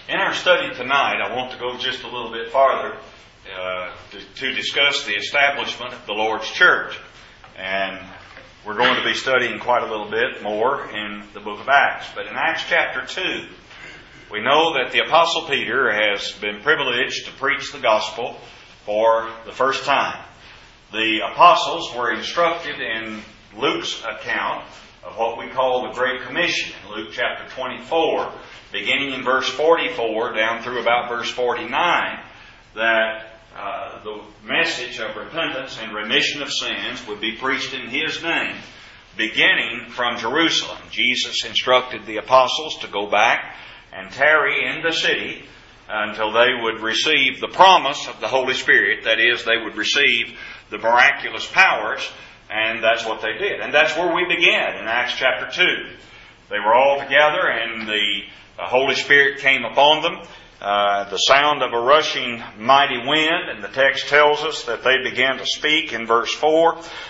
In our study tonight, I want to go just a little bit farther to discuss the establishment of the Lord's church. And we're going to be studying quite a little bit more in the book of Acts. But in Acts chapter 2, we know that the Apostle Peter has been privileged to preach the gospel for the first time. The apostles were instructed in Luke's account of what we call the Great Commission in Luke chapter 24, beginning in verse 44 down through about verse 49, that the message of repentance and remission of sins would be preached in His name, beginning from Jerusalem. Jesus instructed the apostles to go back and tarry in the city until they would receive the promise of the Holy Spirit. That is, they would receive the miraculous powers, and that's what they did. And that's where we began in Acts chapter 2. They were all together, and the Holy Spirit came upon them, the sound of a rushing mighty wind, and the text tells us that they began to speak in verse 4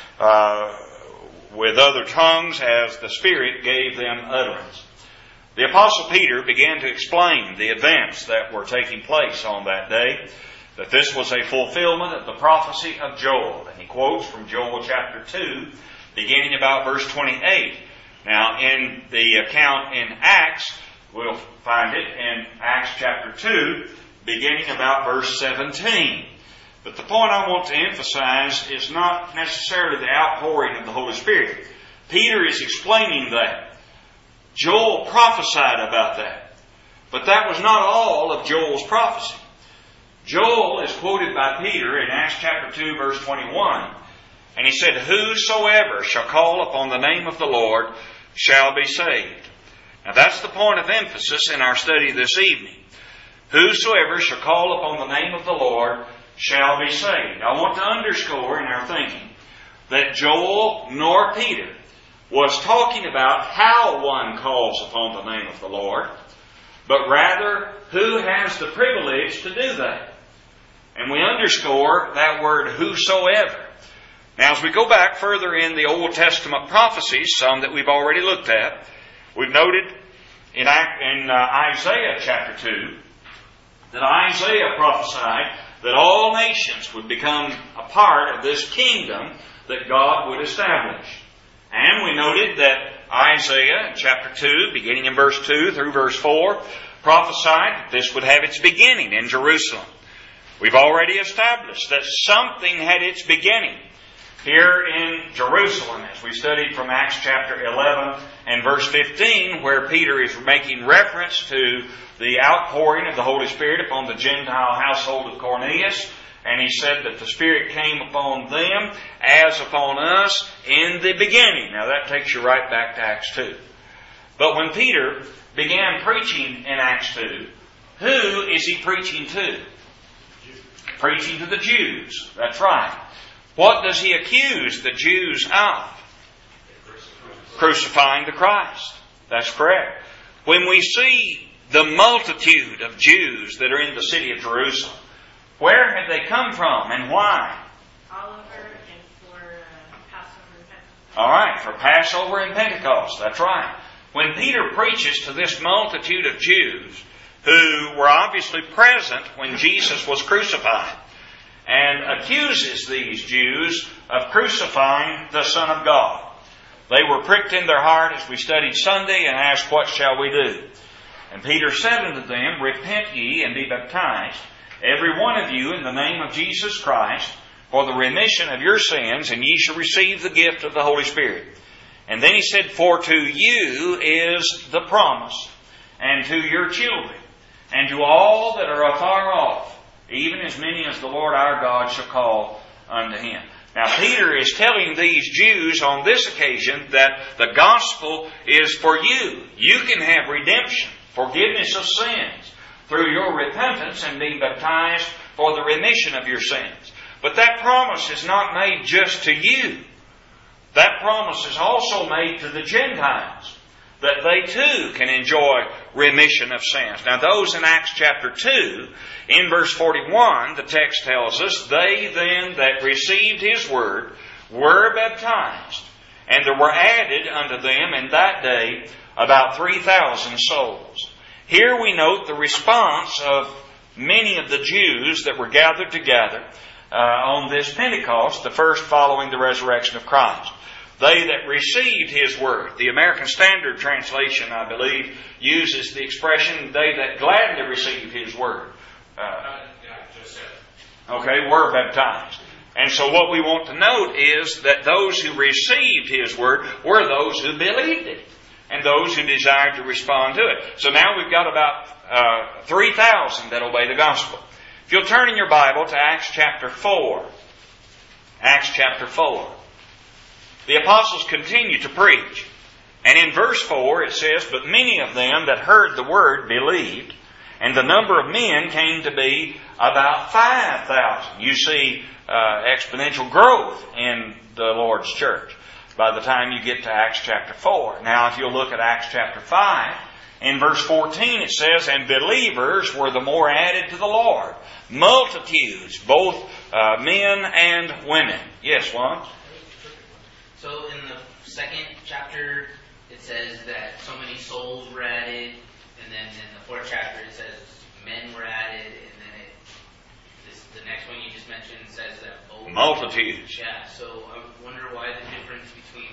with other tongues as the Spirit gave them utterance. The Apostle Peter began to explain the events that were taking place on that day, that this was a fulfillment of the prophecy of Joel. And he quotes from Joel chapter 2, beginning about verse 28. Now, in the account in Acts, we'll find it in Acts chapter 2, beginning about verse 17. But the point I want to emphasize is not necessarily the outpouring of the Holy Spirit. Peter is explaining that. Joel prophesied about that. But that was not all of Joel's prophecy. Joel is quoted by Peter in Acts chapter 2 verse 21. And he said, "Whosoever shall call upon the name of the Lord shall be saved." Now that's the point of emphasis in our study this evening. Whosoever shall call upon the name of the Lord shall be saved. I want to underscore in our thinking that Joel nor Peter was talking about how one calls upon the name of the Lord, but rather who has the privilege to do that. And we underscore that word whosoever. Now as we go back further in the Old Testament prophecies, some that we've already looked at, we've noted in Isaiah chapter 2 that Isaiah prophesied that all nations would become a part of this kingdom that God would establish. And we noted that Isaiah chapter 2, beginning in verse 2 through verse 4, prophesied that this would have its beginning in Jerusalem. We've already established that something had its beginning here in Jerusalem, as we studied from Acts chapter 11 and verse 15, where Peter is making reference to the outpouring of the Holy Spirit upon the Gentile household of Cornelius. And he said that the Spirit came upon them as upon us in the beginning. Now that takes you right back to Acts 2. But when Peter began preaching in Acts 2, who is he preaching to? Preaching to the Jews. That's right. What does he accuse the Jews of? Crucifying the Christ. That's correct. When we see the multitude of Jews that are in the city of Jerusalem, where have they come from and why? All over and for Passover and Pentecost. All right, for Passover and Pentecost. That's right. When Peter preaches to this multitude of Jews who were obviously present when Jesus was crucified and accuses these Jews of crucifying the Son of God, they were pricked in their heart as we studied Sunday and asked, "What shall we do?" And Peter said unto them, "Repent ye and be baptized, every one of you, in the name of Jesus Christ, for the remission of your sins, and ye shall receive the gift of the Holy Spirit." And then he said, "For to you is the promise, and to your children, and to all that are afar off, even as many as the Lord our God shall call unto Him." Now Peter is telling these Jews on this occasion that the gospel is for you. You can have redemption, forgiveness of sins, through your repentance and being baptized for the remission of your sins. But that promise is not made just to you. That promise is also made to the Gentiles, that they too can enjoy remission of sins. Now those in Acts chapter 2, in verse 41, the text tells us, "They then that received His word were baptized, and there were added unto them in that day about 3,000 souls. Here we note the response of many of the Jews that were gathered together on this Pentecost, the first following the resurrection of Christ. They that received His Word. The American Standard Translation, I believe, uses the expression, they that gladly received His Word. Were baptized. And so what we want to note is that those who received His Word were those who believed it, and those who desired to respond to it. So now we've got about 3,000 that obey the gospel. If you'll turn in your Bible to Acts chapter 4. Acts chapter 4. The apostles continued to preach. And in verse 4 it says, "But many of them that heard the word believed, and the number of men came to be about 5,000. You see exponential growth in the Lord's church by the time you get to Acts chapter 4. Now, if you'll look at Acts chapter 5, in verse 14 it says, "And believers were the more added to the Lord. Multitudes, both men and women." Yes, Juan? So in the second chapter, it says that so many souls were added, and then in the fourth chapter it says men were added, and then the next one you just mentioned says that both multitudes. Yeah. So I wonder why the difference between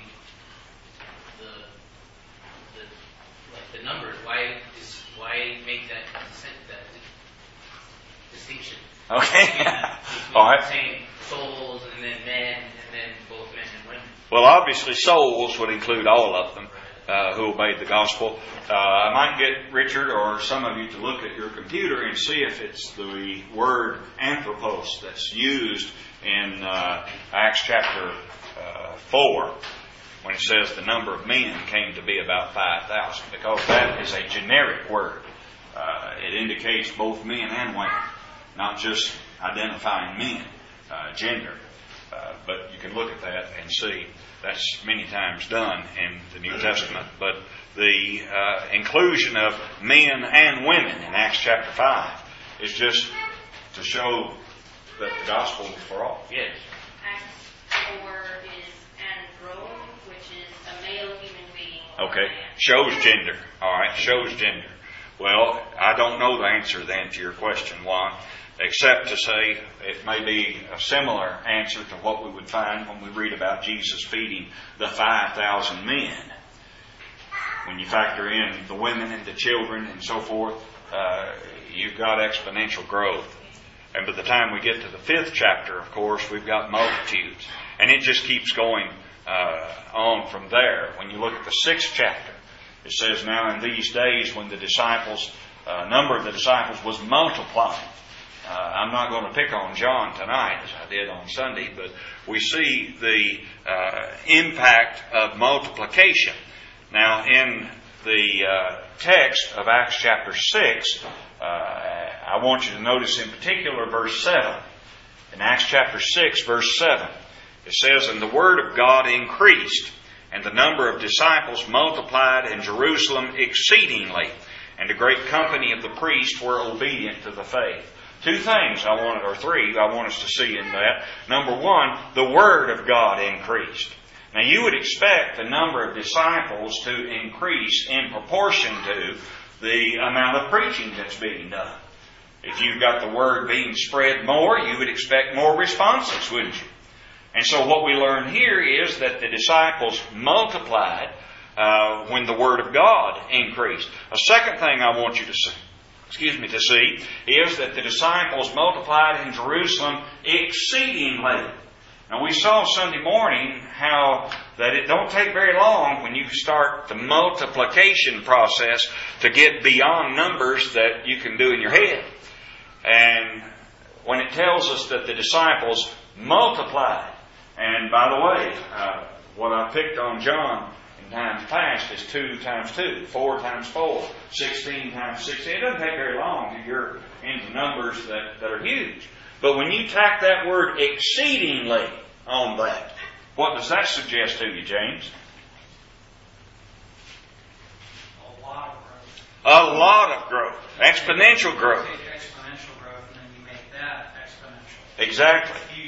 the numbers. Why make that distinction? Okay. All right. Saying souls and then men and then both men and women. Well, obviously souls would include all of them who obeyed the gospel. I might get Richard or some of you to look at your computer and see if it's the word anthropos that's used in Acts chapter 4 when it says the number of men came to be about 5,000, because that is a generic word. It indicates both men and women, not just identifying men, gender. But you can look at that and see that's many times done in the New Testament. But the inclusion of men and women in Acts chapter 5 is just to show that the gospel is for all. Yes? Acts 4 is andro, which is a male human being. Okay. Shows gender. All right. Shows gender. Well, I don't know the answer then to your question, Juan, except to say it may be a similar answer to what we would find when we read about Jesus feeding the 5,000 men. When you factor in the women and the children and so forth, you've got exponential growth. And by the time we get to the 5th chapter, of course, we've got multitudes. And it just keeps going on from there. When you look at the 6th chapter, it says, "Now in these days when the disciples, number of the disciples was multiplying." I'm not going to pick on John tonight as I did on Sunday, but we see the impact of multiplication. Now in the text of Acts chapter 6, I want you to notice in particular verse 7. In Acts chapter 6 verse 7, it says, "And the word of God increased, and the number of disciples multiplied in Jerusalem exceedingly, and a great company of the priests were obedient to the faith." Two things I want us to see in that. Number one, the Word of God increased. Now you would expect the number of disciples to increase in proportion to the amount of preaching that's being done. If you've got the Word being spread more, you would expect more responses, wouldn't you? And so what we learn here is that the disciples multiplied when the Word of God increased. A second thing I want you to see is that the disciples multiplied in Jerusalem exceedingly. Now we saw Sunday morning how that it don't take very long when you start the multiplication process to get beyond numbers that you can do in your head. And when it tells us that the disciples multiplied, and by the way, what I picked on John in times past is 2 times 2, 4 times 4, 16 times 16. It doesn't take very long till you're into numbers that are huge. But when you tack that word exceedingly on that, what does that suggest to you, James? A lot of growth. A lot of growth. Exponential growth. You take exponential growth and then you make that exponential. Exactly. Huge.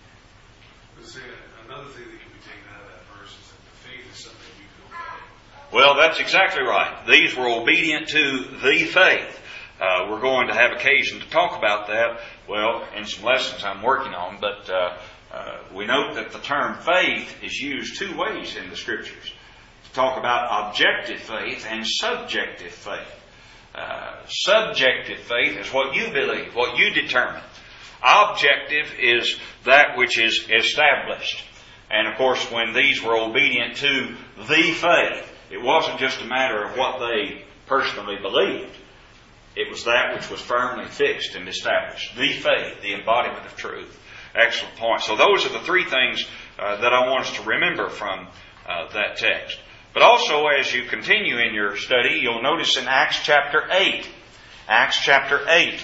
But see, another thing that can be taken out of that verse is that the faith is something you build up. Well, that's exactly right. These were obedient to the faith. We're going to have occasion to talk about that, well, in some lessons I'm working on, but we note that the term faith is used two ways in the Scriptures. To talk about objective faith and subjective faith. Subjective faith is what you believe, what you determine. Objective is that which is established. And of course, when these were obedient to the faith, it wasn't just a matter of what they personally believed. It was that which was firmly fixed and established. The faith, the embodiment of truth. Excellent point. So those are the three things that I want us to remember from that text. But also, as you continue in your study, you'll notice in Acts chapter 8. Acts chapter 8.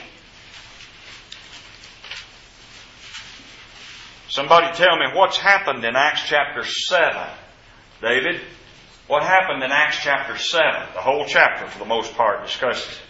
Somebody tell me what's happened in Acts chapter 7. David, what happened in Acts chapter 7? The whole chapter, for the most part, discusses it.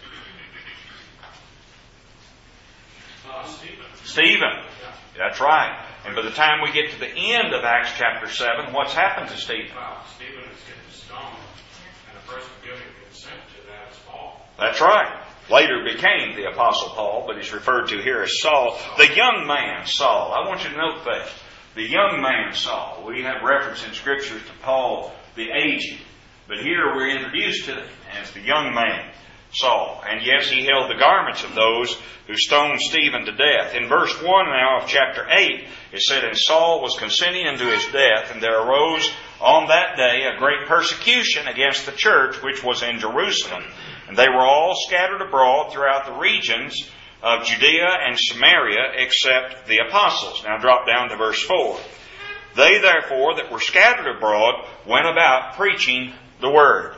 Stephen. Yeah. That's right. And by the time we get to the end of Acts chapter 7, what's happened to Stephen? Well, Stephen is getting stoned, and the person giving consent to that is Paul. That's right. Later became the Apostle Paul, but he's referred to here as Saul. The young man, Saul. I want you to note that. The young man, Saul. We have reference in Scriptures to Paul the aged. But here we're introduced to him as the young man, Saul. And yes, he held the garments of those who stoned Stephen to death. In verse 1 now of chapter 8, it said, And Saul was consenting unto his death, and there arose on that day a great persecution against the church which was in Jerusalem. And they were all scattered abroad throughout the regions of Judea and Samaria, except the apostles. Now drop down to verse 4. They therefore that were scattered abroad went about preaching the word.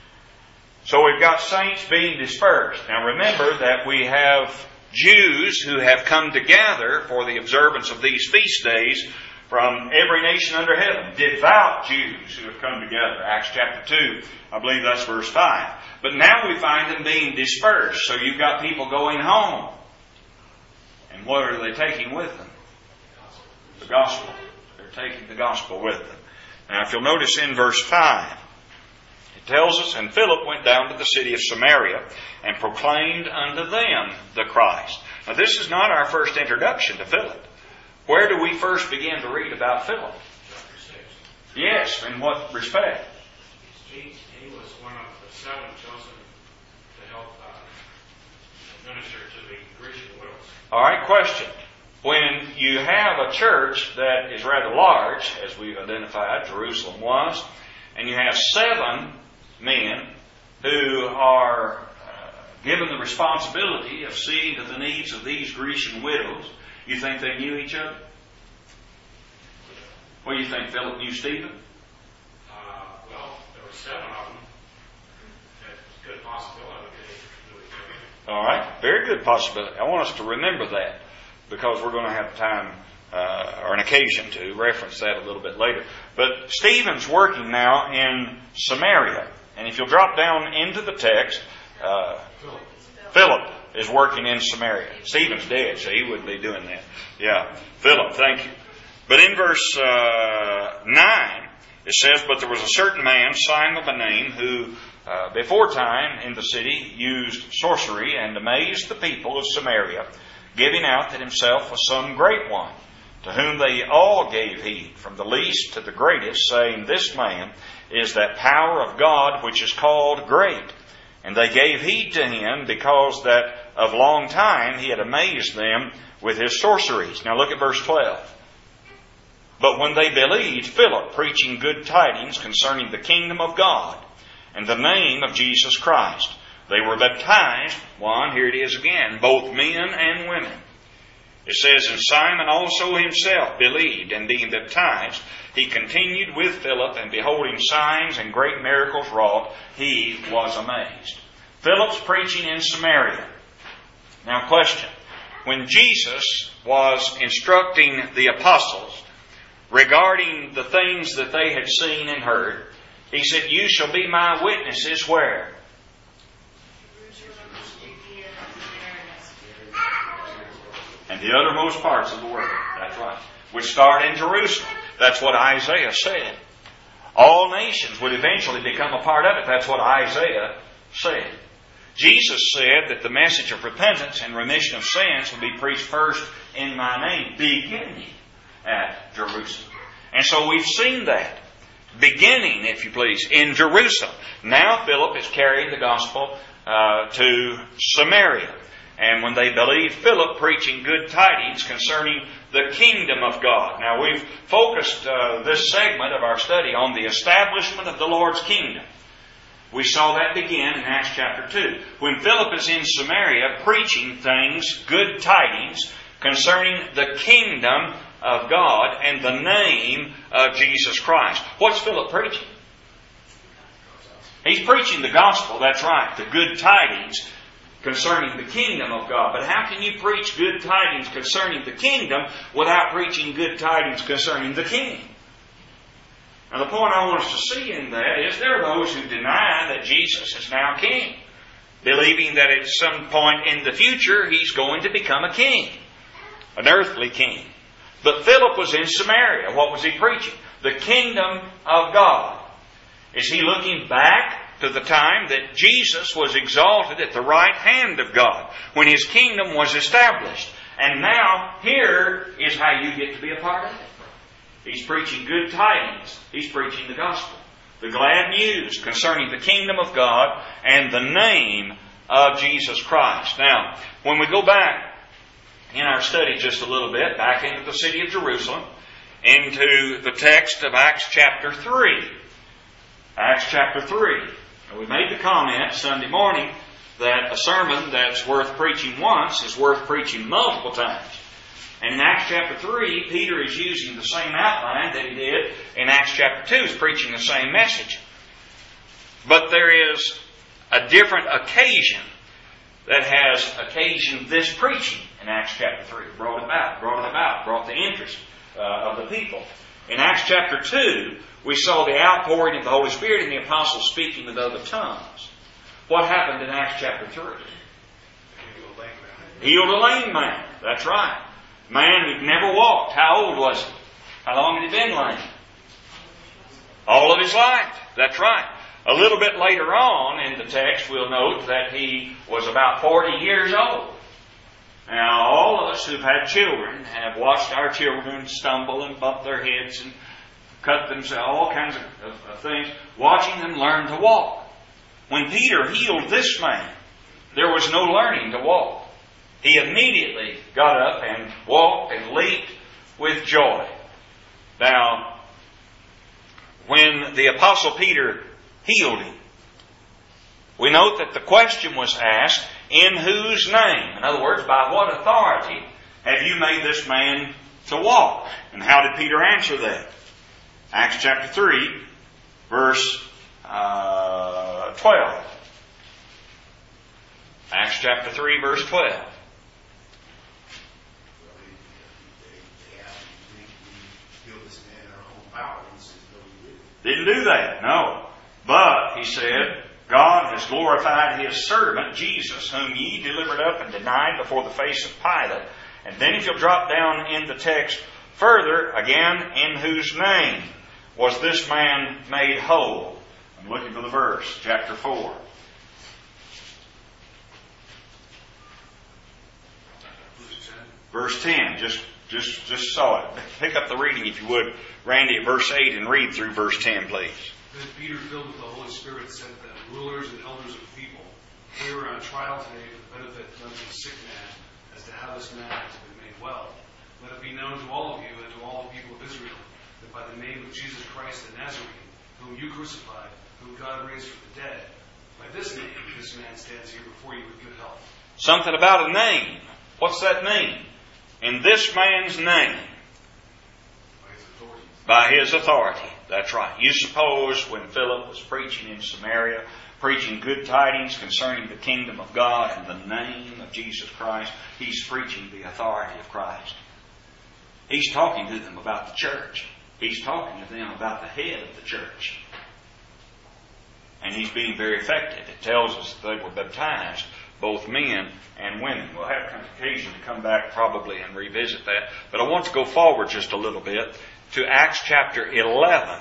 So we've got saints being dispersed. Now remember that we have Jews who have come together for the observance of these feast days from every nation under heaven. Devout Jews who have come together. Acts chapter 2, I believe that's verse 5. But now we find them being dispersed. So you've got people going home. And what are they taking with them? The gospel. They're taking the gospel with them. Now if you'll notice in verse 5, it tells us, And Philip went down to the city of Samaria and proclaimed unto them the Christ. Now this is not our first introduction to Philip. Where do we first begin to read about Philip? Chapter 6. Yes, in what respect? He was one of the 7 chosen to help minister to the Grecian widows. All right, question. When you have a church that is rather large, as we've identified, Jerusalem was, and you have 7 men who are given the responsibility of seeing to the needs of these Grecian widows, you think they knew each other? What do you think, Philip knew Stephen? Well, there were 7 of them. It's a good possibility they knew each other. All right, very good possibility. I want us to remember that because we're going to have time or an occasion to reference that a little bit later. But Stephen's working now in Samaria. And if you'll drop down into the text, Philip is working in Samaria. Stephen's dead, so he wouldn't be doing that. Yeah, Philip, thank you. But in verse 9, it says, But there was a certain man, Simon by name, who before time in the city used sorcery and amazed the people of Samaria, giving out that himself was some great one, to whom they all gave heed, from the least to the greatest, saying, This man is that power of God which is called great. And they gave heed to him, because that of long time he had amazed them with his sorceries. Now look at verse 12. But when they believed Philip preaching good tidings concerning the kingdom of God and the name of Jesus Christ, they were baptized, here it is again, both men and women. It says, And Simon also himself believed, and being baptized, he continued with Philip, and beholding signs and great miracles wrought, he was amazed. Philip's preaching in Samaria. Now question. When Jesus was instructing the apostles regarding the things that they had seen and heard, he said, You shall be my witnesses where? And the uttermost parts of the world. That's right. Which start in Jerusalem. That's what Isaiah said. All nations would eventually become a part of it. That's what Isaiah said. Jesus said that the message of repentance and remission of sins would be preached first in my name, beginning at Jerusalem. And so we've seen that. Beginning, if you please, in Jerusalem. Now Philip is carrying the gospel to Samaria. And when they believed Philip preaching good tidings concerning the kingdom of God. Now we've focused this segment of our study on the establishment of the Lord's kingdom. We saw that begin in Acts chapter 2. When Philip is in Samaria preaching things, good tidings, concerning the kingdom of God and the name of Jesus Christ. What's Philip preaching? He's preaching the gospel, that's right, the good tidings concerning the kingdom of God. But how can you preach good tidings concerning the kingdom without preaching good tidings concerning the king? Now the point I want us to see in that is there are those who deny that Jesus is now king, believing that at some point in the future He's going to become a king, an earthly king. But Philip was in Samaria. What was he preaching? The kingdom of God. Is he looking back to the time that Jesus was exalted at the right hand of God, when His kingdom was established? And now, here is how you get to be a part of it. He's preaching good tidings. He's preaching the gospel. The glad news concerning the kingdom of God and the name of Jesus Christ. Now, when we go back in our study just a little bit, back into the city of Jerusalem, into the text of Acts chapter 3. Acts chapter 3. Now, we made the comment Sunday morning that a sermon that's worth preaching once is worth preaching multiple times. And in Acts chapter 3, Peter is using the same outline that he did in Acts chapter 2. He's preaching the same message. But there is a different occasion that has occasioned this preaching in Acts chapter 3. Brought the interest of the people. In Acts chapter 2, we saw the outpouring of the Holy Spirit and the apostles speaking with other tongues. What happened in Acts chapter 3? Healed a lame man. That's right. Man who'd never walked. How old was he? How long had he been lame? All of his life. That's right. A little bit later on in the text, we'll note that he was about 40 years old. Now, all of us who've had children have watched our children stumble and bump their heads and cut themselves, all kinds of things, watching them learn to walk. When Peter healed this man, there was no learning to walk. He immediately got up and walked and leaped with joy. Now, when the Apostle Peter healed him, we note that the question was asked, in whose name? In other words, by what authority have you made this man to walk? And how did Peter answer that? Acts chapter 3, verse 12. Acts chapter 3, verse 12. Didn't do that, no. But, he said, God has glorified His servant, Jesus, whom ye delivered up and denied before the face of Pilate. And then if you'll drop down in the text further, again, in whose name was this man made whole? I'm looking for the verse, chapter 4. Verse 10, just saw it. Pick up the reading if you would, Randy, at verse 8 and read through verse 10, please. Then Peter, filled with the Holy Spirit, said to the rulers and elders of the people, we were on trial today for the benefit of the sick man, as to how this man has been made well. Let it be known to all of you and to all the people of Israel, that by the name of Jesus Christ the Nazarene, whom you crucified, whom God raised from the dead, by this name this man stands here before you with good health. Something about a name. What's that mean? In this man's name. By his authority. That's right. You suppose when Philip was preaching in Samaria, preaching good tidings concerning the kingdom of God and the name of Jesus Christ, he's preaching the authority of Christ. He's talking to them about the church. He's talking to them about the head of the church. And he's being very effective. It tells us that they were baptized, both men and women. We'll have occasion to come back probably and revisit that. But I want to go forward just a little bit to Acts chapter 11.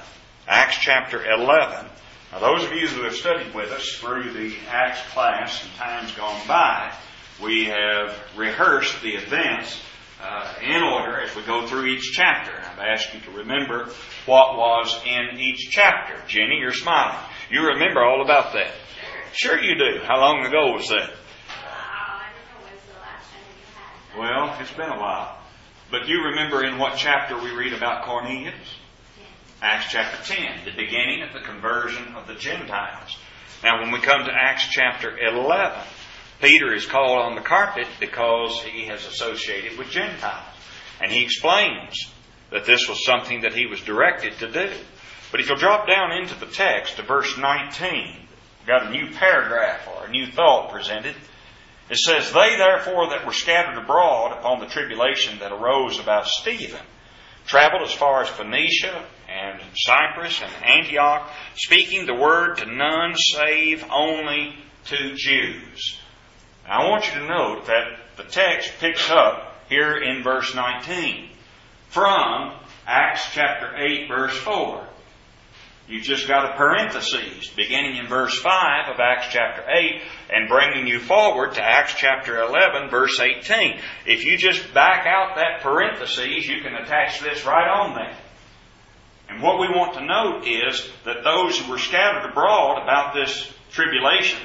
Acts chapter 11. Now, those of you who have studied with us through the Acts class in times gone by, we have rehearsed the events in order as we go through each chapter. I've asked you to remember what was in each chapter. Jenny, you're smiling. You remember all about that. Sure you do. How long ago was that? I don't know when's the last time you had that. Well, it's been a while. But you remember in what chapter we read about Cornelius? Acts chapter 10, the beginning of the conversion of the Gentiles. Now, when we come to Acts chapter 11, Peter is called on the carpet because he has associated with Gentiles. And he explains that this was something that he was directed to do. But if you'll drop down into the text to verse 19, we've got a new paragraph or a new thought presented. It says, "They therefore that were scattered abroad upon the tribulation that arose about Stephen traveled as far as Phoenicia and Cyprus and Antioch, speaking the word to none save only to Jews." Now, I want you to note that the text picks up here in verse 19 from Acts chapter 8, verse 4. You've just got a parenthesis beginning in verse 5 of Acts chapter 8 and bringing you forward to Acts chapter 11, verse 18. If you just back out that parenthesis, you can attach this right on there. And what we want to note is that those who were scattered abroad about this tribulation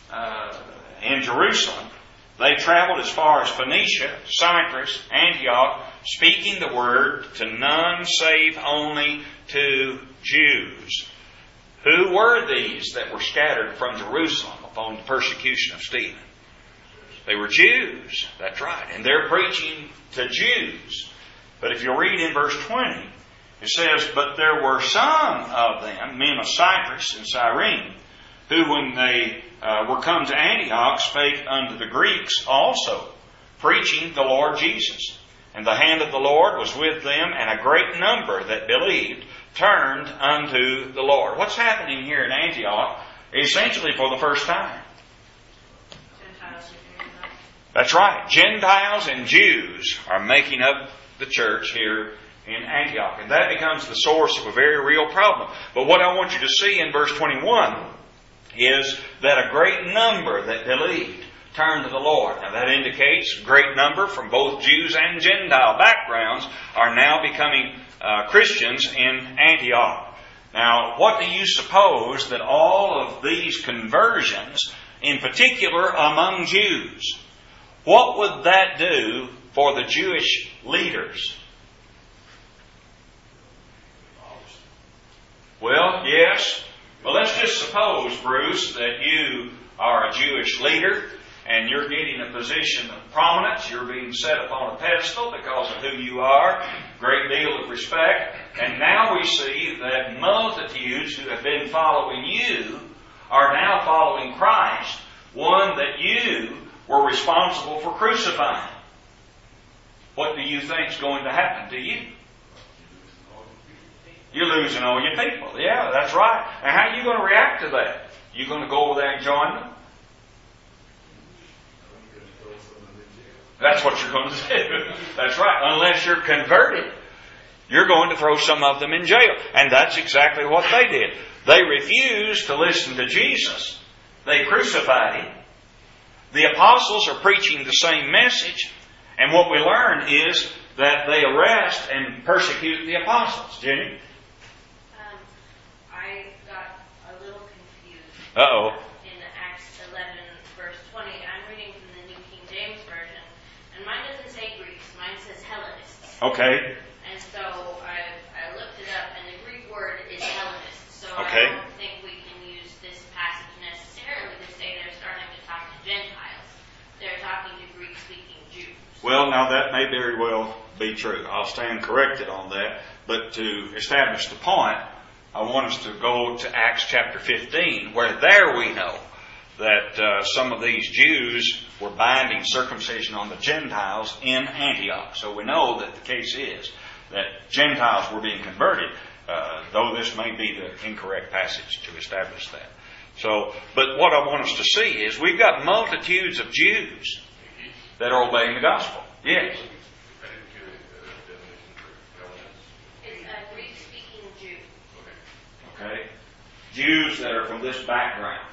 in Jerusalem, they traveled as far as Phoenicia, Cyprus, Antioch, speaking the word to none save only to Jews. Who were these that were scattered from Jerusalem upon the persecution of Stephen? They were Jews. That's right. And they're preaching to Jews. But if you read in verse 20, it says, "But there were some of them, men of Cyprus and Cyrene, who when they were come to Antioch spake unto the Greeks also, preaching the Lord Jesus. And the hand of the Lord was with them, and a great number that believed turned unto the Lord." What's happening here in Antioch essentially for the first time? Gentiles are doing that. That's right. Gentiles and Jews are making up the church here in Antioch. And that becomes the source of a very real problem. But what I want you to see in verse 21 is that a great number that believed turned to the Lord. Now that indicates a great number from both Jews and Gentile backgrounds are now becoming Christians in Antioch. Now, what do you suppose that all of these conversions, in particular among Jews, what would that do for the Jewish leaders? Well, yes. Well, let's just suppose, Bruce, that you are a Jewish leader and you're getting a position of prominence. You're being set upon a pedestal because of who you are. Great deal of respect. And now we see that multitudes who have been following you are now following Christ, one that you were responsible for crucifying. What do you think is going to happen to you? You're losing all your people. Yeah, that's right. And how are you going to react to that? You going to go over there and join them? That's what you're going to do. That's right. Unless you're converted, you're going to throw some of them in jail. And that's exactly what they did. They refused to listen to Jesus. They crucified Him. The apostles are preaching the same message. And what we learn is that they arrest and persecute the apostles. Jenny? I got a little confused. Uh-oh. In Acts 11, verse 20, I'm reading from the New King James Version, and mine doesn't say Greeks, mine says Hellenists. Okay. And so I looked it up, and the Greek word is Hellenist. So Okay. I don't think we can use this passage necessarily to say they're starting to talk to Gentiles. They're talking to Greek-speaking Jews. Well, now that may very well be true. I'll stand corrected on that. But to establish the point, I want us to go to Acts chapter 15, where there we know that some of these Jews were binding circumcision on the Gentiles in Antioch. So we know that the case is that Gentiles were being converted, though this may be the incorrect passage to establish that. So, but what I want us to see is we've got multitudes of Jews that are obeying the gospel. Yes. It's a Greek-speaking Jew. Okay? Jews that are from this background.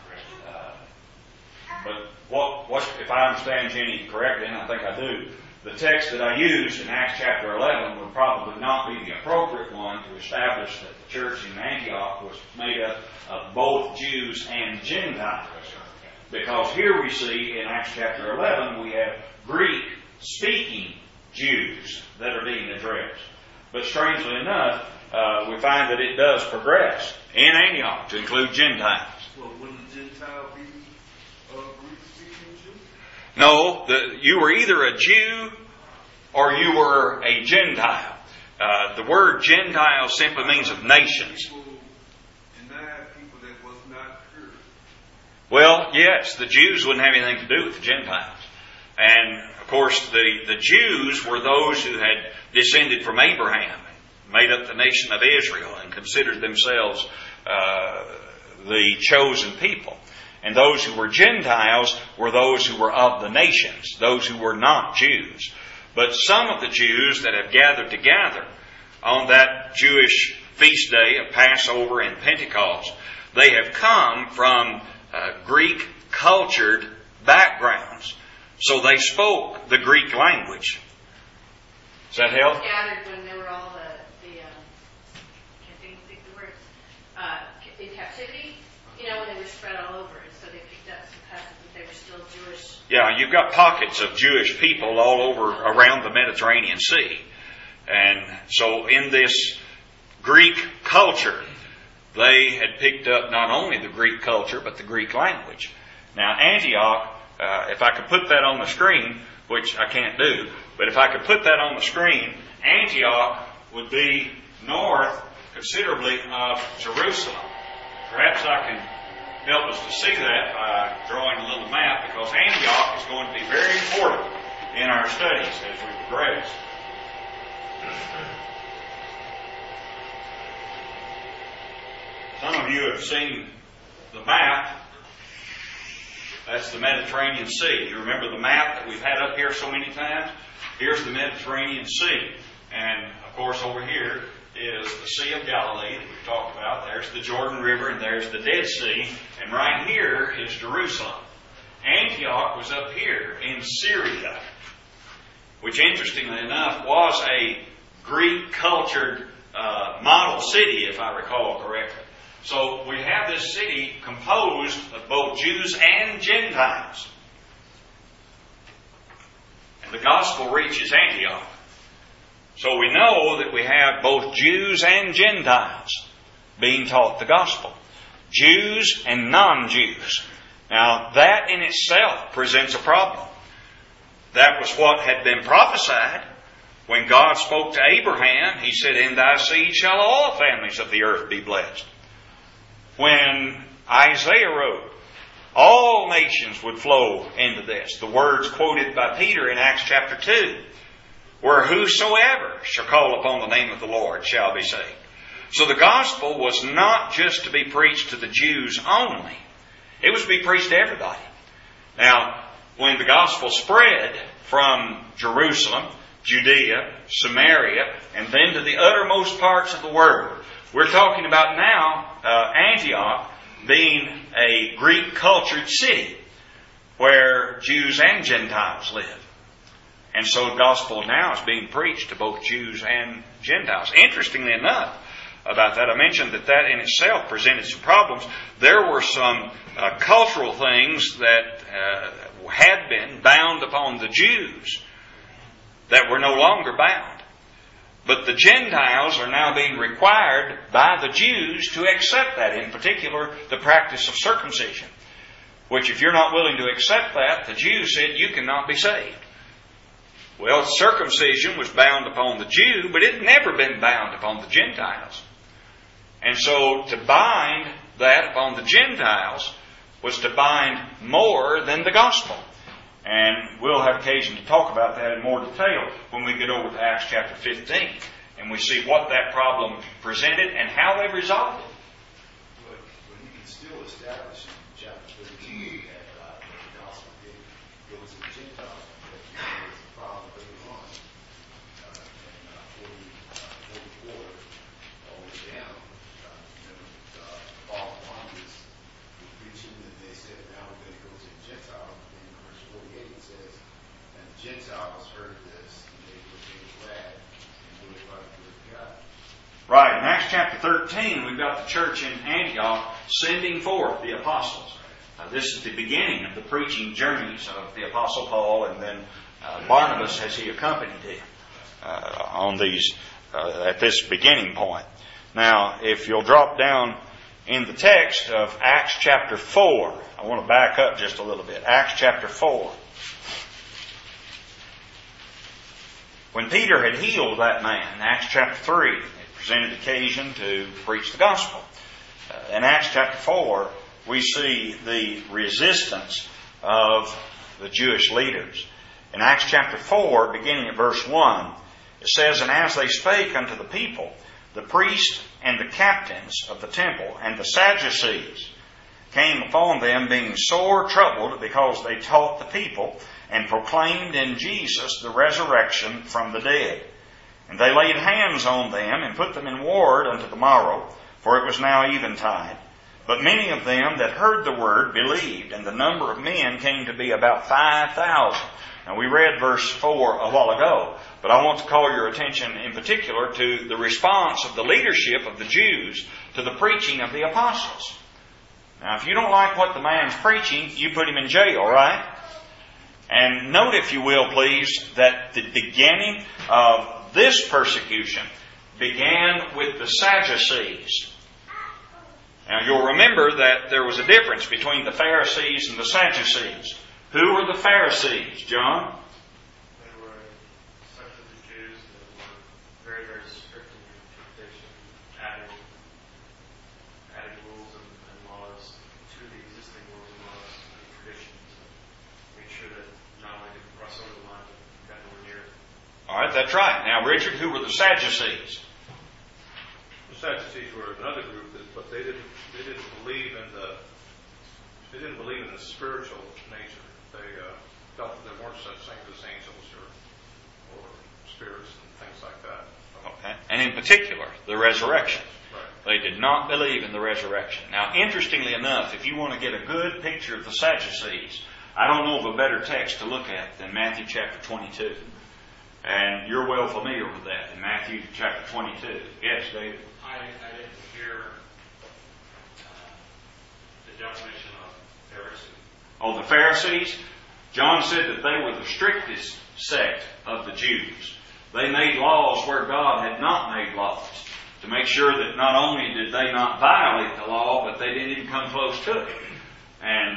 But what if I understand Jenny correctly, and I think I do, the text that I used in Acts chapter 11 would probably not be the appropriate one to establish that the church in Antioch was made up of both Jews and Gentiles. Because here we see in Acts chapter 11 we have Greek-speaking Jews that are being addressed. But strangely enough, we find that it does progress in Antioch to include Gentiles. Well, wouldn't a Gentile be a Greek-speaking Jew? No, you were either a Jew or you were a Gentile. The word Gentile simply means of nations. People denied people that was not heard. Well, yes, the Jews wouldn't have anything to do with the Gentiles. And, of course, the Jews were those who had descended from Abraham, made up the nation of Israel, and considered themselves the chosen people. And those who were Gentiles were those who were of the nations, those who were not Jews. But some of the Jews that have gathered together on that Jewish feast day of Passover and Pentecost, they have come from Greek-cultured backgrounds. So they spoke the Greek language. Does that help? Gathered when they were all can't think the words, in captivity, when they were spread all over. And so they picked up some passages that they were still Jewish. Yeah, you've got pockets of Jewish people all over around the Mediterranean Sea. And so in this Greek culture, they had picked up not only the Greek culture, but the Greek language. Now, Antioch, if I could put that on the screen, which I can't do, but if I could put that on the screen, Antioch would be north considerably of Jerusalem. Perhaps I can help us to see that by drawing a little map, because Antioch is going to be very important in our studies as we progress. Some of you have seen the map. That's the Mediterranean Sea. You remember the map that we've had up here so many times? Here's the Mediterranean Sea. And, of course, over here is the Sea of Galilee that we've talked about. There's the Jordan River, and there's the Dead Sea. And right here is Jerusalem. Antioch was up here in Syria, which, interestingly enough, was a Greek-cultured model city, if I recall correctly. So we have this city composed of both Jews and Gentiles. And the gospel reaches Antioch. So we know that we have both Jews and Gentiles being taught the gospel. Jews and non-Jews. Now that in itself presents a problem. That was what had been prophesied. When God spoke to Abraham, He said, "In thy seed shall all families of the earth be blessed." When Isaiah wrote, all nations would flow into this. The words quoted by Peter in Acts chapter 2, where whosoever shall call upon the name of the Lord shall be saved. So the gospel was not just to be preached to the Jews only. It was to be preached to everybody. Now, when the gospel spread from Jerusalem, Judea, Samaria, and then to the uttermost parts of the world, we're talking about now Antioch being a Greek-cultured city where Jews and Gentiles live. And so the gospel now is being preached to both Jews and Gentiles. Interestingly enough, about that, I mentioned that in itself presented some problems. There were some cultural things that had been bound upon the Jews that were no longer bound. But the Gentiles are now being required by the Jews to accept that, in particular the practice of circumcision. Which, if you're not willing to accept that, the Jews said you cannot be saved. Well, circumcision was bound upon the Jew, but it had never been bound upon the Gentiles. And so to bind that upon the Gentiles was to bind more than the gospel. And we'll have occasion to talk about that in more detail when we get over to Acts chapter 15. And we see what that problem presented and how they resolved it. But you can still establish in chapter 13 that the gospel goes to the Gentiles. There was a problem later on in 44 all the way down. Gentiles heard this, and they were glad and glorified the word of God. Right. In Acts chapter 13, we've got the church in Antioch sending forth the apostles. This is the beginning of the preaching journeys of the Apostle Paul and then Barnabas as he accompanied him on these at this beginning point. Now, if you'll drop down in the text of Acts chapter 4, I want to back up just a little bit. Acts chapter 4. When Peter had healed that man, in Acts chapter 3, it presented occasion to preach the gospel. In Acts chapter 4, we see the resistance of the Jewish leaders. In Acts chapter 4, beginning at verse 1, it says, "And as they spake unto the people, the priests and the captains of the temple and the Sadducees came upon them, being sore troubled, because they taught the people and proclaimed in Jesus the resurrection from the dead. And they laid hands on them and put them in ward unto the morrow, for it was now eventide. But many of them that heard the word believed, and the number of men came to be about 5,000. Now we read verse 4 a while ago, but I want to call your attention in particular to the response of the leadership of the Jews to the preaching of the apostles. Now if you don't like what the man's preaching, you put him in jail, right? And note, if you will, please, that the beginning of this persecution began with the Sadducees. Now you'll remember that there was a difference between the Pharisees and the Sadducees. Who were the Pharisees, John? They were a sect of the Jews that were very, very strict in their interpretation, adding rules and laws to the existing rules and laws and traditions. Make sure that not only did we cross over the line, but got nowhere near it. All right, that's right. Now, Richard, who were the Sadducees? The Sadducees were another group, but they didn't believe in the spiritual nature. They felt that there weren't such things as angels or spirits and things like that. Okay. And in particular, the resurrection. Right. They did not believe in the resurrection. Now, interestingly enough, if you want to get a good picture of the Sadducees, I don't know of a better text to look at than Matthew chapter 22. And you're well familiar with that in Matthew chapter 22. Yes, David? I didn't hear the definition of Pharisee. Oh, the Pharisees? John said that they were the strictest sect of the Jews. They made laws where God had not made laws, to make sure that not only did they not violate the law, but they didn't even come close to it. And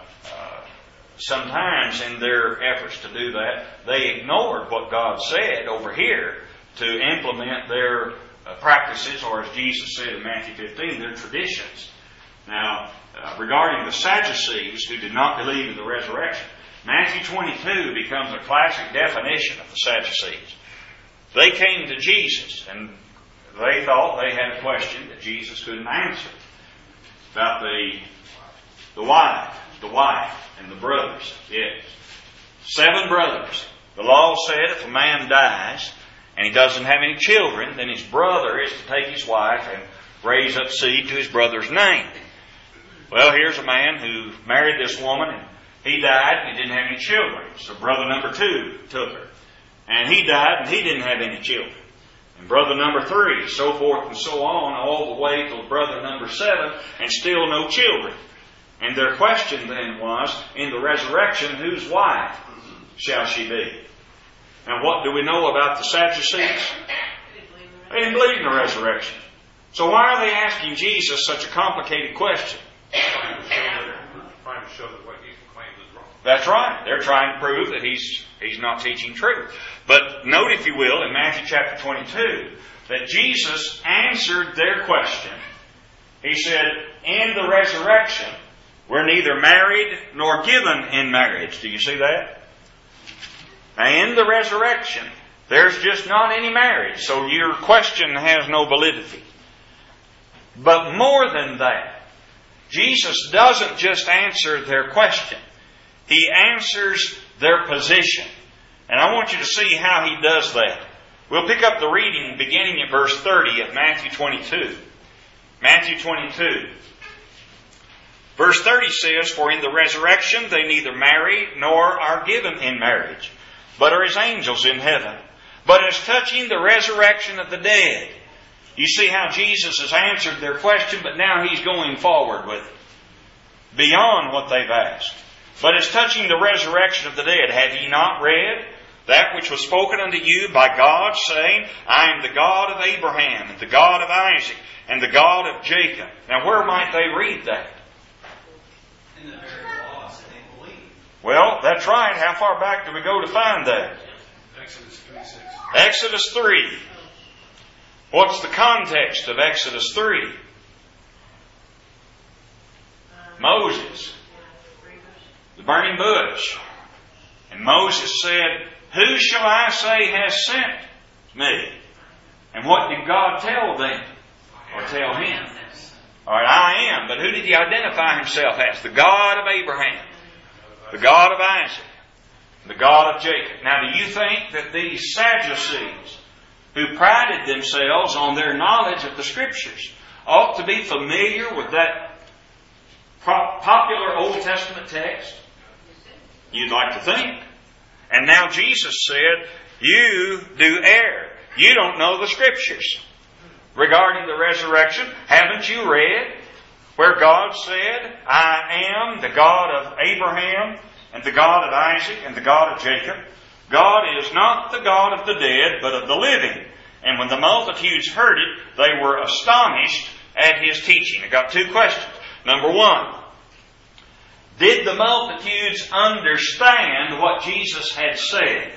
sometimes in their efforts to do that, they ignored what God said over here to implement their practices, or as Jesus said in Matthew 15, their traditions. Now, regarding the Sadducees who did not believe in the resurrection, Matthew 22 becomes a classic definition of the Sadducees. They came to Jesus and they thought they had a question that Jesus couldn't answer about the wife and the brothers. Yes. 7 brothers. The law said if a man dies and he doesn't have any children, then his brother is to take his wife and raise up seed to his brother's name. Well, here's a man who married this woman, and he died and he didn't have any children. So brother number 2 took her. And he died and he didn't have any children. And brother number 3, so forth and so on, all the way till brother number 7, and still no children. And their question then was, in the resurrection, whose wife shall she be? Now what do we know about the Sadducees? They didn't believe in the resurrection. So why are they asking Jesus such a complicated question? Trying to show that what he claims is wrong. That's right. They're trying to prove that he's not teaching truth. But note, if you will, in Matthew chapter 22, that Jesus answered their question. He said, in the resurrection, we're neither married nor given in marriage. Do you see that? Now, in the resurrection, there's just not any marriage. So your question has no validity. But more than that, Jesus doesn't just answer their question. He answers their position. And I want you to see how He does that. We'll pick up the reading beginning at verse 30 of Matthew 22. Matthew 22. Verse 30 says, for in the resurrection they neither marry nor are given in marriage, but are His angels in heaven. But as touching the resurrection of the dead. You see how Jesus has answered their question, but now He's going forward with it. Beyond what they've asked. But as touching the resurrection of the dead, have ye not read that which was spoken unto you by God, saying, I am the God of Abraham, and the God of Isaac, and the God of Jacob. Now where might they read that? In the very laws that they believe. Well, that's right. How far back do we go to find that? Exodus 3:6. Exodus 3. What's the context of Exodus 3? Moses. The burning bush. And Moses said, who shall I say has sent me? And what did God tell them? Or tell him? Alright, I am. But who did He identify Himself as? The God of Abraham. The God of Isaac. The God of Jacob. Now, do you think that these Sadducees, who prided themselves on their knowledge of the Scriptures, ought to be familiar with that popular Old Testament text? You'd like to think. And now Jesus said, you do err. You don't know the Scriptures. Regarding the resurrection, haven't you read where God said, I am the God of Abraham, and the God of Isaac, and the God of Jacob? God is not the God of the dead, but of the living. And when the multitudes heard it, they were astonished at His teaching. I got two questions. Number one, did the multitudes understand what Jesus had said?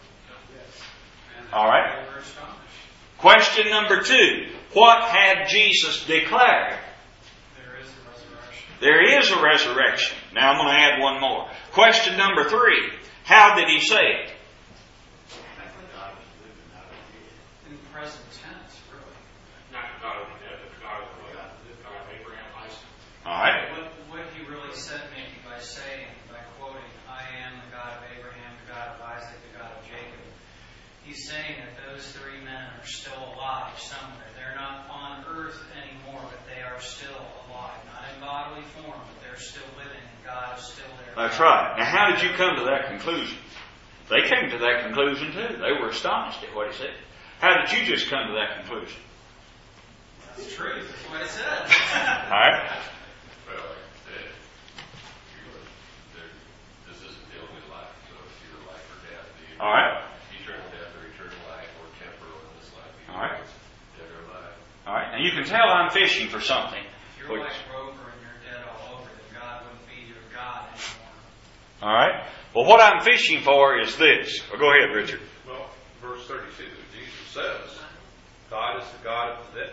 All right. Question number two, what had Jesus declared? There is a resurrection. Now I'm going to add one more. Question number three, how did He say it? In present tense, really. Not the God of the dead, but the God of Abraham, Isaac. All right. What He really said maybe by saying, by quoting, I am the God of Abraham, the God of Isaac, the God of Jacob. He's saying that those three men are still alive somewhere. They're not on earth anymore, but they are still alive. Not in bodily form, but they're still living, and God is still there. That's right. Now how did you come to that conclusion? They came to that conclusion too. They were astonished at what He said. How did you just come to that conclusion? That's the truth. That's what it says. All right. Well, like I said, this isn't dealing with life, so it's either life or death. All right. Eternal death or eternal life, or temporal in this life. All right. Dead or alive. All right. Now you can tell I'm fishing for something. If you're like Rover and you're dead all over, then God wouldn't be your God anymore. All right. Well, what I'm fishing for is this. Well, go ahead, Richard. Well, verse 36, Jesus says, God is the God of the dead.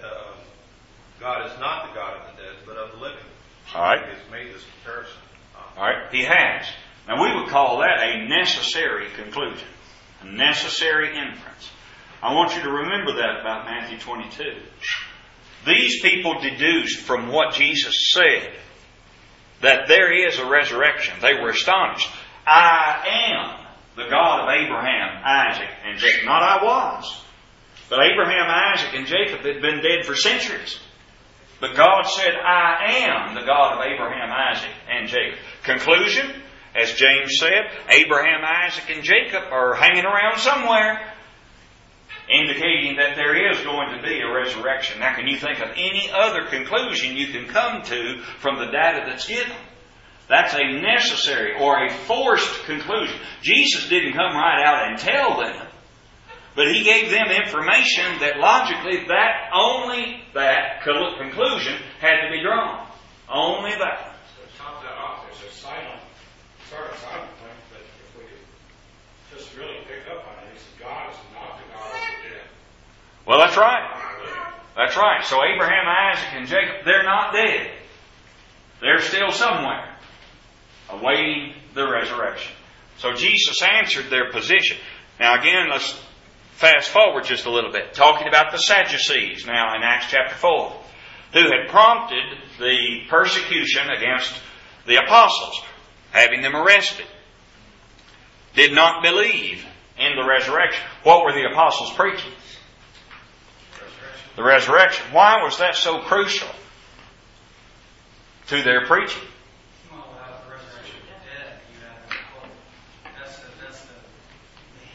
God is not the God of the dead, but of the living. All right. He has made this comparison. All right. He has. Now we would call that a necessary conclusion, a necessary inference. I want you to remember that about Matthew 22. These people deduced from what Jesus said that there is a resurrection. They were astonished. I am the God of Abraham, Isaac, and Jacob. Not I was. But Abraham, Isaac, and Jacob had been dead for centuries. But God said, I am the God of Abraham, Isaac, and Jacob. Conclusion, as James said, Abraham, Isaac, and Jacob are hanging around somewhere, indicating that there is going to be a resurrection. Now, can you think of any other conclusion you can come to from the data that's given? That's a necessary or a forced conclusion. Jesus didn't come right out and tell them, but He gave them information that logically only that conclusion had to be drawn. Only that. So to top that off, there's a silent point that if we could just really pick up on it, is God is not the God of the dead. Well, that's right. That's right. So Abraham, Isaac, and Jacob, they're not dead. They're still somewhere, awaiting the resurrection. So Jesus answered their position. Now again, let's fast forward just a little bit, talking about the Sadducees now in Acts chapter 4, who had prompted the persecution against the apostles, having them arrested, did not believe in the resurrection. What were the apostles preaching? The resurrection. Why was that so crucial to their preaching? Well, without the resurrection of the dead, you have no hope. That's the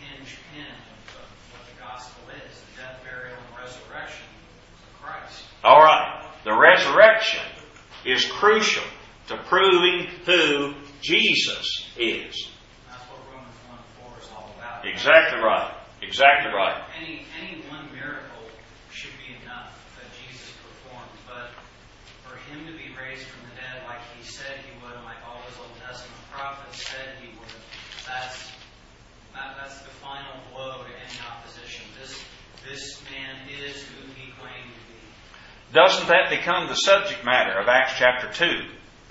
crucial to proving who Jesus is. That's what Romans 1:4 is all about. Exactly right. Exactly right. Any one miracle should be enough that Jesus performed, but for Him to be raised from the dead like He said He would, and like all those Old Testament prophets said He would, that's the final blow to any opposition. This man is who He claimed to be. Doesn't that become the subject matter of Acts chapter 2?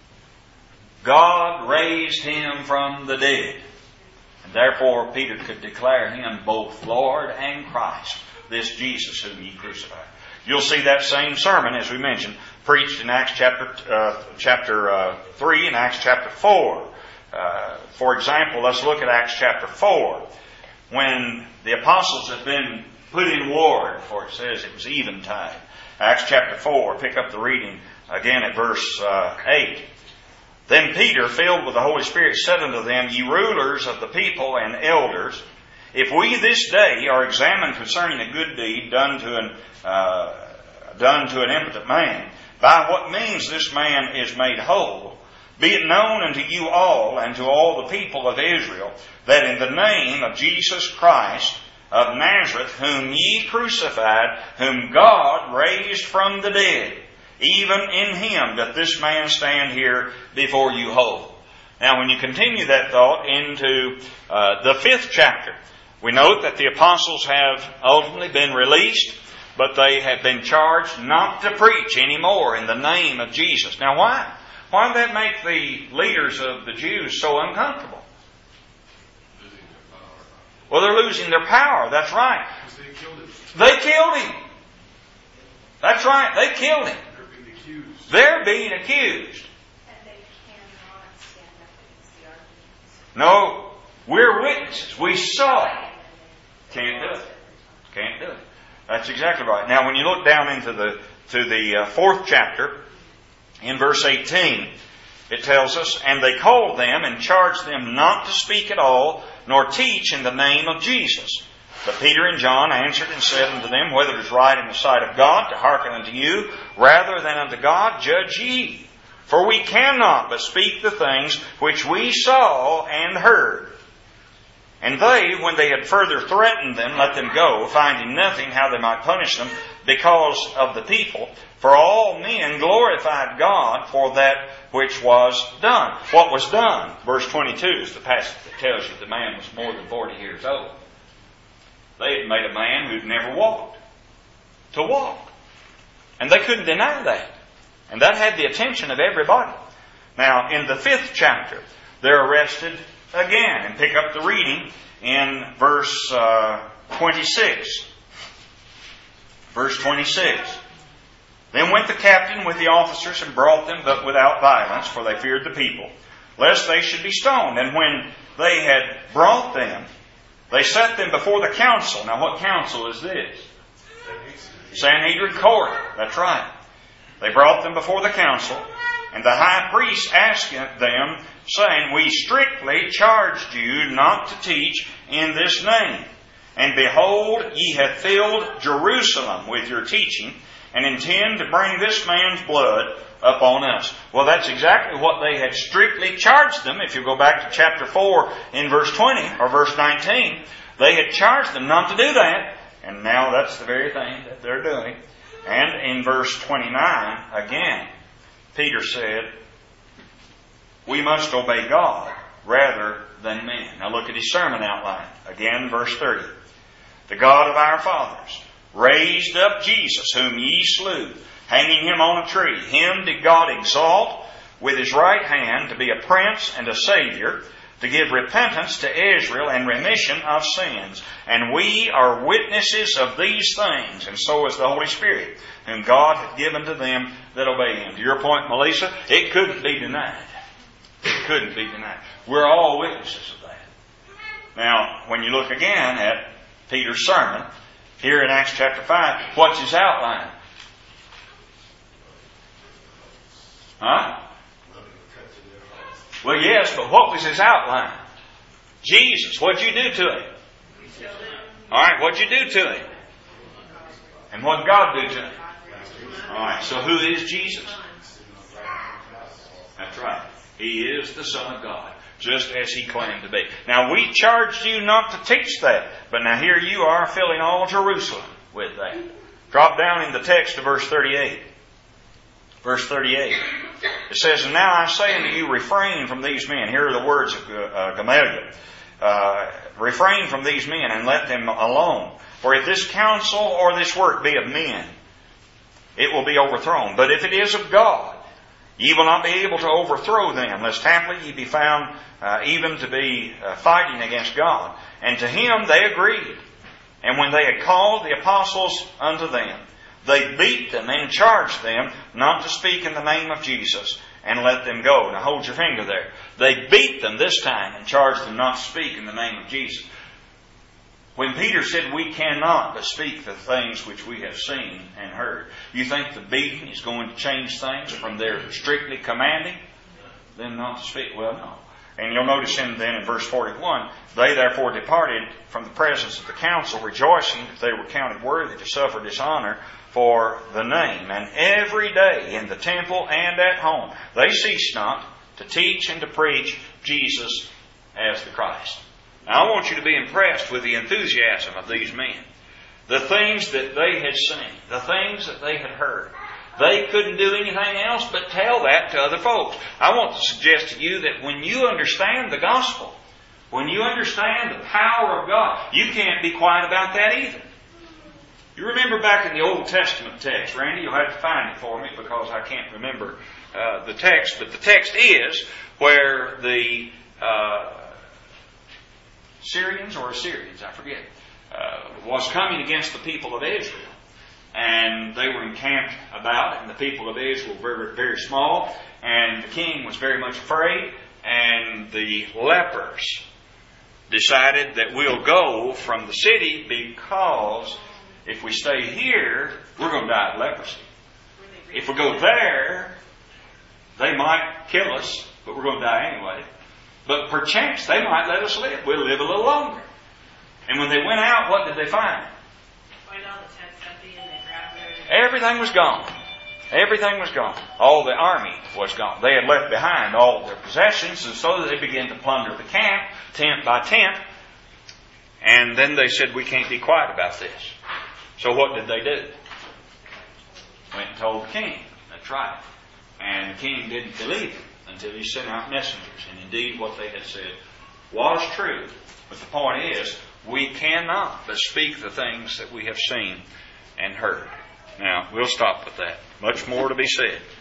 God raised Him from the dead. And therefore Peter could declare Him both Lord and Christ, this Jesus whom ye crucified. You'll see that same sermon, as we mentioned, preached in Acts chapter 3 and Acts chapter 4. For example, let's look at Acts chapter 4. When the apostles had been put in ward, for it says it was eventide. Acts chapter 4, pick up the reading again at verse 8. Then Peter, filled with the Holy Spirit, said unto them, Ye rulers of the people and elders, if we this day are examined concerning a good deed done to an impotent man, by what means this man is made whole, be it known unto you all and to all the people of Israel, that in the name of Jesus Christ of Nazareth, whom ye crucified, whom God raised from the dead, even in Him doth this man stand here before you whole. Now, when you continue that thought into the 5th chapter, we note that the apostles have ultimately been released, but they have been charged not to preach anymore in the name of Jesus. Now, why? Why did that make the leaders of the Jews so uncomfortable? Well, they're losing their power. That's right. Because they killed him. They killed Him. That's right. They killed Him. They're being accused. They're being accused. And they cannot stand up against the arguments. No, we're witnesses. We saw it. Can't do it. Can't do it. That's exactly right. Now, when you look down into the 4th chapter, in verse 18, it tells us, And they called them and charged them not to speak at all, nor teach in the name of Jesus. But Peter and John answered and said unto them, Whether it is right in the sight of God to hearken unto you, rather than unto God, judge ye. For we cannot but speak the things which we saw and heard. And they, when they had further threatened them, let them go, finding nothing how they might punish them because of the people. For all men glorified God for that which was done. What was done? Verse 22 is the passage that tells you the man was more than 40 years old. They had made a man who'd never walked to walk. And they couldn't deny that. And that had the attention of everybody. Now, in the 5th chapter, they're arrested again. And pick up the reading in verse 26. Verse 26. Then went the captain with the officers and brought them, but without violence, for they feared the people, lest they should be stoned. And when they had brought them, they set them before the council. Now, what council is this? Sanhedrin court. That's right. They brought them before the council, and the high priest asked them, saying, We strictly charged you not to teach in this name. And behold, ye have filled Jerusalem with your teaching, and intend to bring this man's blood upon us. Well, that's exactly what they had strictly charged them. If you go back to chapter 4 in verse 20 or verse 19, they had charged them not to do that. And now that's the very thing that they're doing. And in verse 29, again, Peter said, we must obey God rather than men. Now look at his sermon outline. Again, verse 30. The God of our fathers raised up Jesus, whom ye slew, hanging Him on a tree. Him did God exalt with His right hand to be a prince and a Savior, to give repentance to Israel and remission of sins. And we are witnesses of these things, and so is the Holy Spirit, whom God hath given to them that obey Him. To your point, Melissa, it couldn't be denied. It couldn't be denied. We're all witnesses of that. Now, when you look again at Peter's sermon, here in Acts chapter 5, what's his outline? Huh? Well, yes, but what was his outline? Jesus. What'd you do to Him? Alright, what'd you do to Him? And what did God do to Him? Alright, so who is Jesus? That's right. He is the Son of God, just as He claimed to be. Now, we charged you not to teach that, but now here you are filling all Jerusalem with that. Drop down in the text to verse 38. Verse 38. It says, "And now I say unto you, refrain from these men." Here are the words of Gamaliel. "Refrain from these men, and let them alone. For if this counsel or this work be of men, it will be overthrown. But if it is of God, ye will not be able to overthrow them, lest haply ye be found even to be fighting against God. And to him they agreed. And when they had called the apostles unto them, they beat them and charged them not to speak in the name of Jesus, and let them go." Now hold your finger there. They beat them this time and charged them not to speak in the name of Jesus. When Peter said we cannot but speak the things which we have seen and heard, you think the beating is going to change things from their strictly commanding them not to speak? Well, no. And you'll notice then in verse 41, "They therefore departed from the presence of the council, rejoicing that they were counted worthy to suffer dishonor for the name. And every day in the temple and at home they ceased not to teach and to preach Jesus as the Christ." Now I want you to be impressed with the enthusiasm of these men. The things that they had seen, the things that they had heard. They couldn't do anything else but tell that to other folks. I want to suggest to you that when you understand the gospel, when you understand the power of God, you can't be quiet about that either. You remember back in the Old Testament text, Randy, you'll have to find it for me because I can't remember the text, but the text is where the Syrians or Assyrians, I forget, was coming against the people of Israel. And they were encamped about, and the people of Israel were very, very small, and the king was very much afraid, and the lepers decided that we'll go from the city because if we stay here, we're going to die of leprosy. If we go there, they might kill us, but we're going to die anyway. But perchance they might let us live. We'll live a little longer. And when they went out, what did they find? Everything was gone. Everything was gone. All the army was gone. They had left behind all their possessions, and so they began to plunder the camp, tent by tent. And then they said, we can't be quiet about this. So what did they do? Went and told the king. That's right. And the king didn't believe it until he sent out messengers. And indeed what they had said was true. But the point is, we cannot but speak the things that we have seen and heard. Now, we'll stop with that. Much more to be said.